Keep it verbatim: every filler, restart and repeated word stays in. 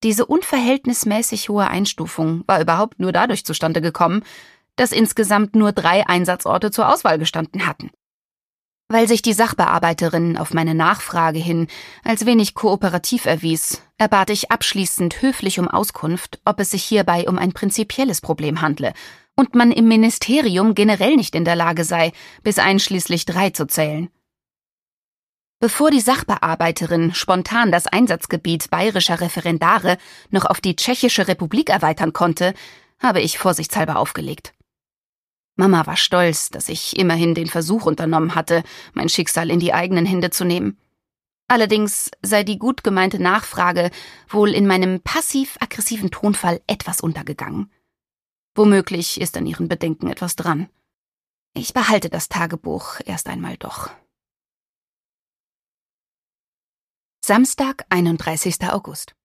Diese unverhältnismäßig hohe Einstufung war überhaupt nur dadurch zustande gekommen, dass insgesamt nur drei Einsatzorte zur Auswahl gestanden hatten. Weil sich die Sachbearbeiterin auf meine Nachfrage hin als wenig kooperativ erwies, erbat ich abschließend höflich um Auskunft, ob es sich hierbei um ein prinzipielles Problem handle und man im Ministerium generell nicht in der Lage sei, bis einschließlich drei zu zählen. Bevor die Sachbearbeiterin spontan das Einsatzgebiet bayerischer Referendare noch auf die Tschechische Republik erweitern konnte, habe ich vorsichtshalber aufgelegt. Mama war stolz, dass ich immerhin den Versuch unternommen hatte, mein Schicksal in die eigenen Hände zu nehmen. Allerdings sei die gut gemeinte Nachfrage wohl in meinem passiv-aggressiven Tonfall etwas untergegangen. Womöglich ist an ihren Bedenken etwas dran. Ich behalte das Tagebuch erst einmal doch. Samstag, einunddreißigster August.